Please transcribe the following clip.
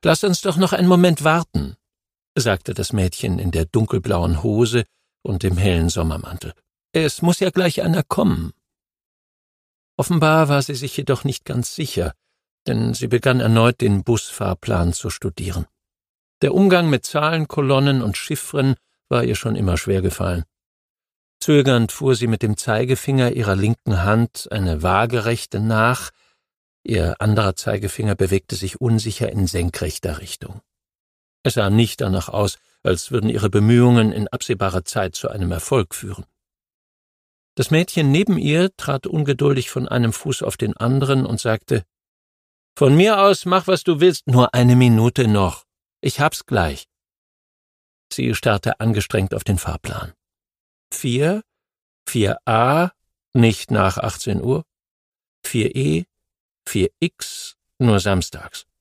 »Lass uns doch noch einen Moment warten«, sagte das Mädchen in der dunkelblauen Hose und dem hellen Sommermantel. »Es muss ja gleich einer kommen.« Offenbar war sie sich jedoch nicht ganz sicher, denn sie begann erneut den Busfahrplan zu studieren. Der Umgang mit Zahlenkolonnen und Chiffren war ihr schon immer schwer gefallen. Zögernd fuhr sie mit dem Zeigefinger ihrer linken Hand eine Waagerechte nach, ihr anderer Zeigefinger bewegte sich unsicher in senkrechter Richtung. Es sah nicht danach aus, als würden ihre Bemühungen in absehbarer Zeit zu einem Erfolg führen. Das Mädchen neben ihr trat ungeduldig von einem Fuß auf den anderen und sagte, »Von mir aus mach, was du willst, nur eine Minute noch. Ich hab's gleich.« Sie starrte angestrengt auf den Fahrplan. 4, 4a, nicht nach 18 Uhr, 4e, 4x, nur samstags.